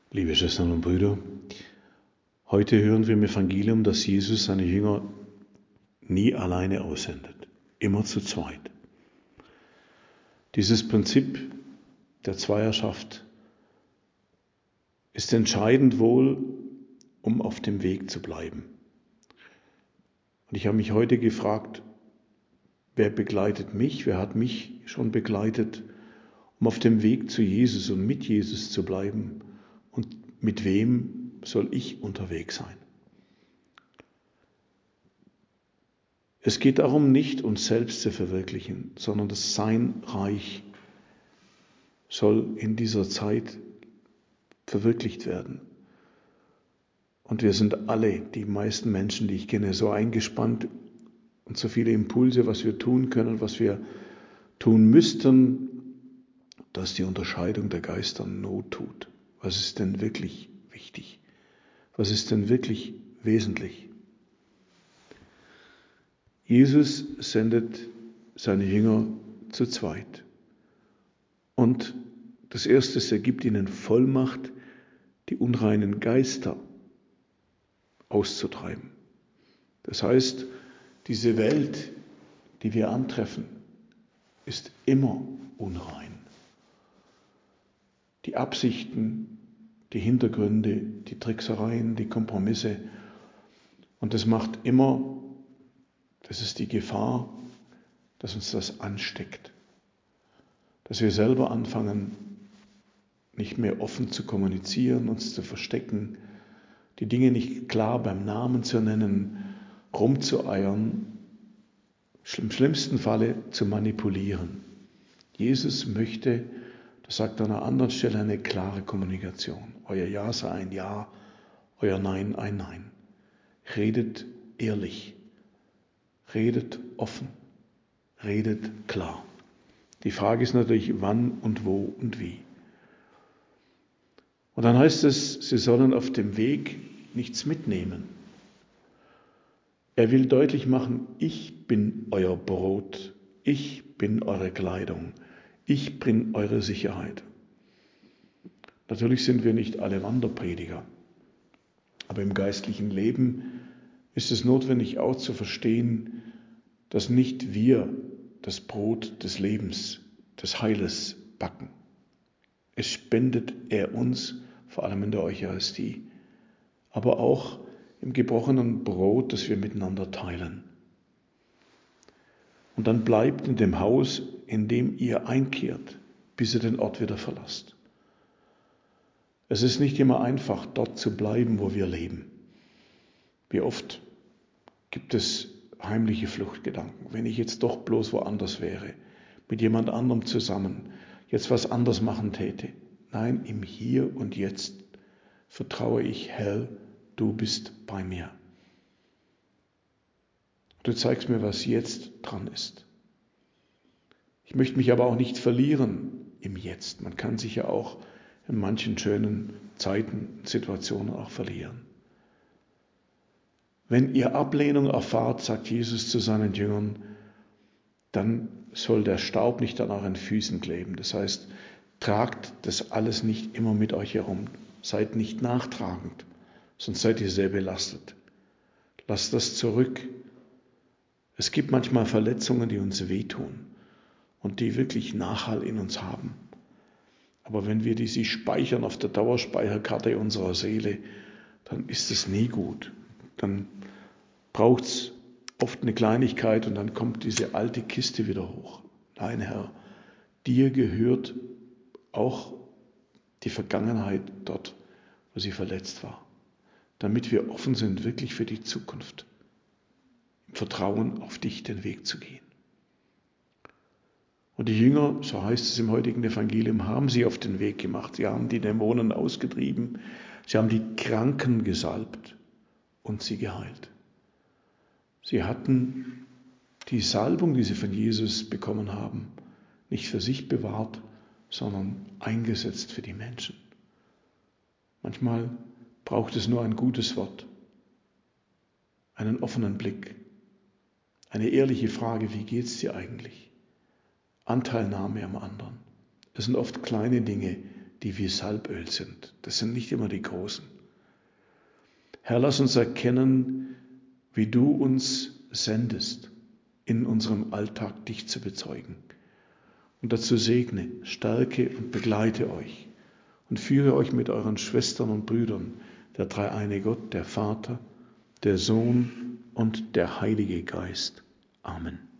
Liebe Schwestern und Brüder, heute hören wir im Evangelium, dass Jesus seine Jünger nie alleine aussendet, immer zu zweit. Dieses Prinzip der Zweierschaft ist entscheidend wohl, um auf dem Weg zu bleiben. Und ich habe mich heute gefragt, wer begleitet mich, wer hat mich schon begleitet, um auf dem Weg zu Jesus und mit Jesus zu bleiben? Und mit wem soll ich unterwegs sein? Es geht darum, nicht uns selbst zu verwirklichen, sondern dass sein Reich soll in dieser Zeit verwirklicht werden. Und wir sind alle, die meisten Menschen, die ich kenne, so eingespannt und so viele Impulse, was wir tun können, was wir tun müssten, dass die Unterscheidung der Geister Not tut. Was ist denn wirklich wichtig? Was ist denn wirklich wesentlich? Jesus sendet seine Jünger zu zweit. Und das Erste ist, er gibt ihnen Vollmacht, die unreinen Geister auszutreiben. Das heißt, diese Welt, die wir antreffen, ist immer unrein. Die Absichten, die Hintergründe, die Tricksereien, die Kompromisse. Und das macht immer, das ist die Gefahr, dass uns das ansteckt. Dass wir selber anfangen, nicht mehr offen zu kommunizieren, uns zu verstecken, die Dinge nicht klar beim Namen zu nennen, rumzueiern, im schlimmsten Falle zu manipulieren. Jesus möchte, das sagt er an einer anderen Stelle, eine klare Kommunikation. Euer Ja sei ein Ja, euer Nein ein Nein. Redet ehrlich, redet offen, redet klar. Die Frage ist natürlich, wann und wo und wie. Und dann heißt es, sie sollen auf dem Weg nichts mitnehmen. Er will deutlich machen, ich bin euer Brot, ich bin eure Kleidung, ich bin eure Sicherheit. Natürlich sind wir nicht alle Wanderprediger, aber im geistlichen Leben ist es notwendig auch zu verstehen, dass nicht wir das Brot des Lebens, des Heiles backen. Es spendet er uns, vor allem in der Eucharistie, aber auch im gebrochenen Brot, das wir miteinander teilen. Und dann bleibt in dem Haus, in dem ihr einkehrt, bis ihr den Ort wieder verlasst. Es ist nicht immer einfach, dort zu bleiben, wo wir leben. Wie oft gibt es heimliche Fluchtgedanken. Wenn ich jetzt doch bloß woanders wäre, mit jemand anderem zusammen, jetzt was anders machen täte. Nein, im Hier und Jetzt vertraue ich, Herr, du bist bei mir. Du zeigst mir, was jetzt dran ist. Ich möchte mich aber auch nicht verlieren im Jetzt. Man kann sich ja auch in manchen schönen Zeiten, Situationen auch verlieren. Wenn ihr Ablehnung erfahrt, sagt Jesus zu seinen Jüngern, dann soll der Staub nicht an euren Füßen kleben. Das heißt, tragt das alles nicht immer mit euch herum. Seid nicht nachtragend, sonst seid ihr sehr belastet. Lasst das zurück. Es gibt manchmal Verletzungen, die uns wehtun und die wirklich Nachhall in uns haben. Aber wenn wir sie speichern auf der Dauerspeicherkarte unserer Seele, dann ist es nie gut. Dann braucht es oft eine Kleinigkeit und dann kommt diese alte Kiste wieder hoch. Nein, Herr, dir gehört auch die Vergangenheit dort, wo sie verletzt war, damit wir offen sind, wirklich für die Zukunft, im Vertrauen auf dich den Weg zu gehen. Und die Jünger, so heißt es im heutigen Evangelium, haben sie auf den Weg gemacht. Sie haben die Dämonen ausgetrieben, sie haben die Kranken gesalbt und sie geheilt. Sie hatten die Salbung, die sie von Jesus bekommen haben, nicht für sich bewahrt, sondern eingesetzt für die Menschen. Manchmal braucht es nur ein gutes Wort, einen offenen Blick, eine ehrliche Frage, wie geht es dir eigentlich? Anteilnahme am anderen. Es sind oft kleine Dinge, die wie Salböl sind. Das sind nicht immer die Großen. Herr, lass uns erkennen, wie du uns sendest, in unserem Alltag dich zu bezeugen. Und dazu segne, stärke und begleite euch und führe euch mit euren Schwestern und Brüdern, der dreieine Gott, der Vater, der Sohn und der Heilige Geist. Amen.